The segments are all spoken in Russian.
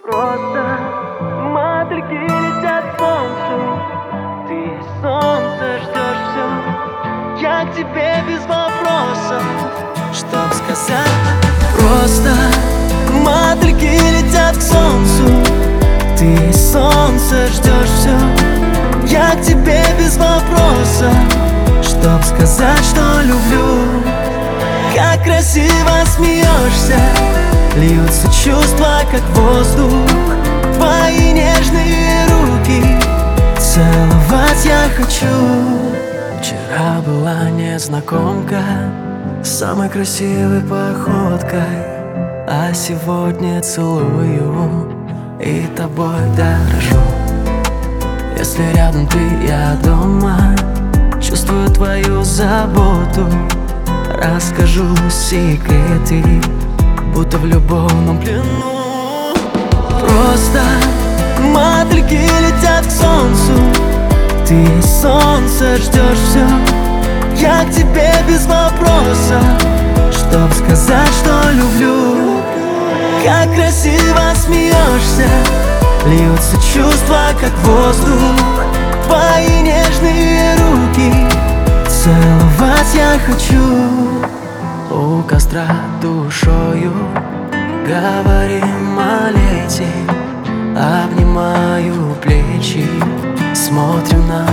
Просто мотыльки летят к солнцу. Ты есть солнце, ждешь все. Я к тебе без вопросов, чтоб сказать. Просто мотыльки летят к солнцу. Ты есть солнце, ждешь все. Я к тебе без вопросов, чтоб сказать, что люблю. Как красиво смеешься, льются чувства, как воздух. Твои нежные руки целовать я хочу. Вчера была незнакомка с самой красивой походкой, а сегодня целую и тобой дорожу. Если рядом ты, я дома, чувствую твою заботу. Расскажу секреты, будто в любовном плену. Просто мотыльки летят к солнцу. Ты есть солнце, ждешь все. Я к тебе без вопроса, чтоб сказать, что люблю. Как красиво смеешься, льются чувства, как воздух. Твои нежные руки целовать я хочу. У костра душою говорим о лете. Обнимаю плечи, смотрим на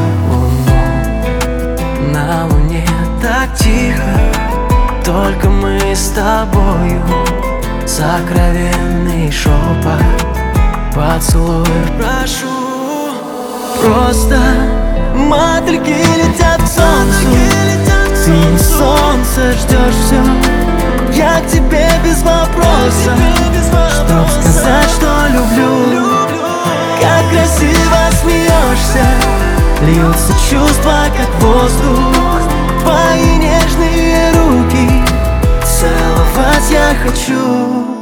луну. На луне так тихо, только мы с тобою. Сокровенный шепот, поцелуй прошу. Просто мотыльки летят к солнцу. Ты солнце, ждешь все. Я к тебе без вопроса, чтоб сказать, что люблю. Как красиво смеешься, льются чувства, как воздух. Твои нежные руки целовать я хочу.